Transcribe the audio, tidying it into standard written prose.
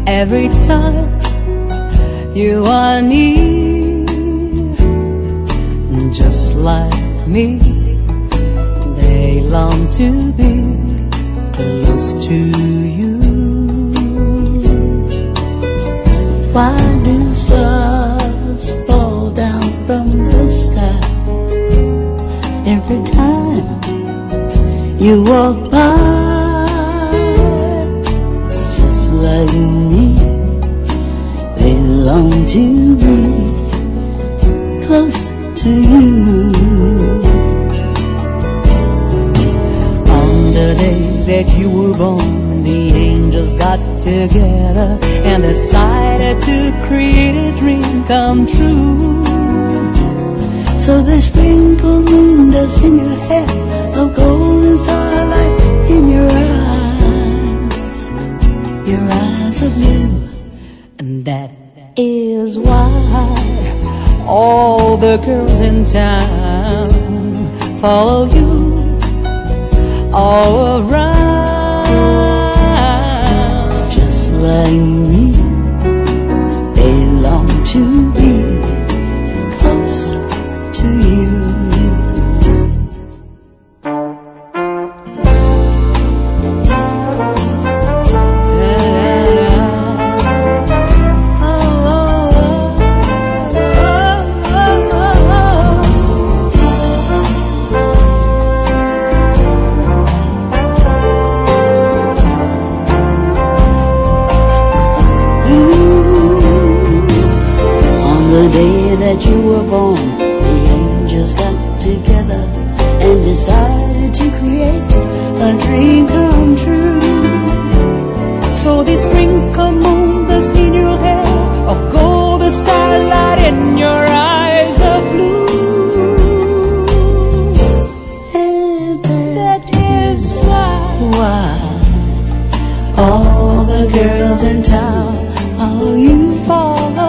every time you are near. Just like me, they long to be close to you. Why do stars fall down from the sky every time you walk by? Just like me, they long to be close to you. On the day that you were born, the angels got together and decided to create a dream come true. So they sprinkle moon dust in your hair, of golden starlight in your eyes of blue. And that is why all the girls in town follow you all around. Just like me, they long to be close to you. The day that you were born, the angels got together and decided to create a dream come true. So they sprinkle moon dust in your hair, of golden starlight in your eyes of blue. And that is why all the girls in town, all you follow